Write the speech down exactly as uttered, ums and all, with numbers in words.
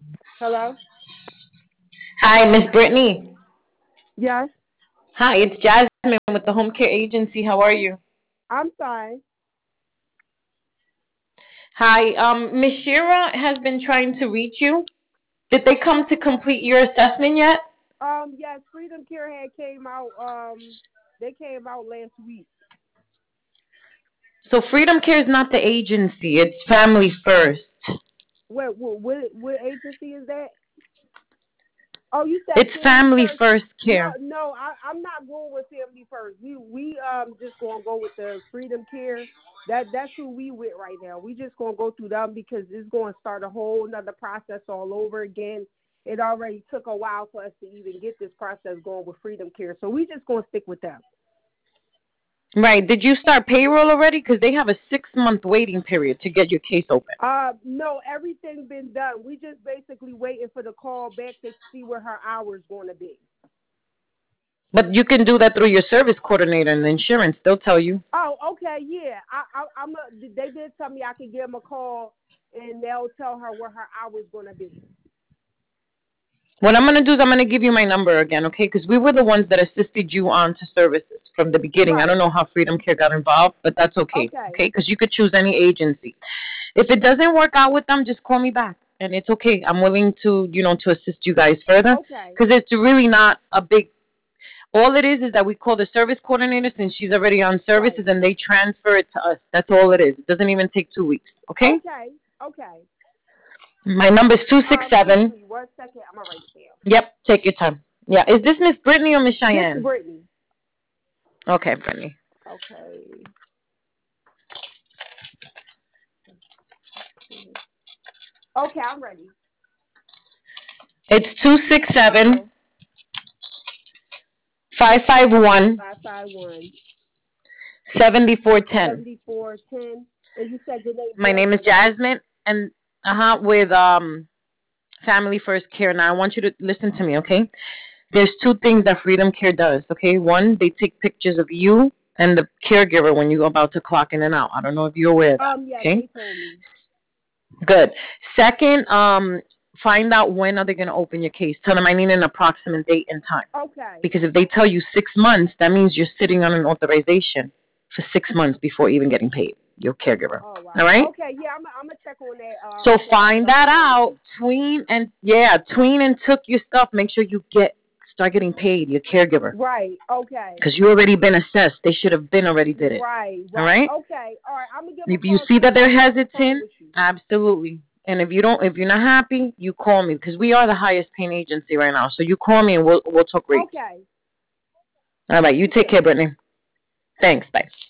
Hello? Hi, Miss Brittany. Yes, Hi, it's Jasmine with the Home Care Agency. How are you? I'm fine. Hi, um, Miss Shira has been trying to reach you. Did they come to complete your assessment yet? Um, yes, Freedom Care had came out. Um, they came out last week. So Freedom Care is not the agency. It's Family First. What what what, what agency is that? Oh, you said It's Family Family First. First No, Care. no, I, I'm not going with Family First. We we um just gonna go with the Freedom Care. That that's who we with right now. We just gonna go through them because it's gonna start a whole another process all over again. It already took a while for us to even get this process going with Freedom Care, so we just gonna stick with them. Right. Did you start payroll already? Because they have a six month waiting period to get your case open. Uh, no, everything been done. We just basically waiting for the call back to see where her hours going to be. But you can do that through your service coordinator and the insurance. They'll tell you. Oh, okay, yeah. I, I, I'm. A, they did tell me I could give them a call, and they'll tell her where her hours going to be. What I'm going to do is I'm going to give you my number again, okay? Because we were the ones that assisted you on to services from the beginning. I don't Right. know how Freedom Care got involved, but that's okay, Okay. okay? Because you could choose any agency. If it doesn't work out with them, just call me back, and it's okay. I'm willing to, you know, to assist you guys further Okay. because it's really not a big. All it is is that we call the service coordinator since she's already on services, Right. and they transfer it to us. That's all it is. It doesn't even take two weeks, okay? Okay. Okay. My number is two six Um, excuse seven. me. One second. I'm gonna write it down. Yep, take your time. Yeah, is this Miss Brittany or Miss This is Cheyenne? Brittany. Okay, Brittany. Okay. Okay, I'm ready. It's two six Uh huh. seven five five one Five five one seventy four ten. seventy four ten. And you said your name My name is Jasmine, right? Jasmine, and uh huh, with um Family First Care. Now I want you to listen to me, okay? There's two things that Freedom Care does, okay? One, they take pictures of you and the caregiver when you're about to clock in and out. I don't know if you're aware of that, Um, yeah, okay? they told me. Good. Second, um, find out when are they going to open your case. Tell them I need an approximate date and time. Okay. Because if they tell you six months, that means you're sitting on an authorization for six months before even getting paid. Your caregiver. Oh All wow. right. Okay, yeah, I'm I'm gonna check on that So um for that find uh, that out. facility. Tween and yeah, tween and took your stuff. Make sure you get start getting paid. Your caregiver, Right. Okay. because you already been assessed. They should have been already did it. Right. All Right. right. Okay. All right. I'm gonna give them a If you call as see soon that as I they're get off the phone hesitant, with you. absolutely. And if you don't, if you're not happy, you call me because we are the highest paying agency right now. So you call me and we'll we'll talk rates. Okay. All right. You Thank take you. care, Brittany. Thanks. Bye.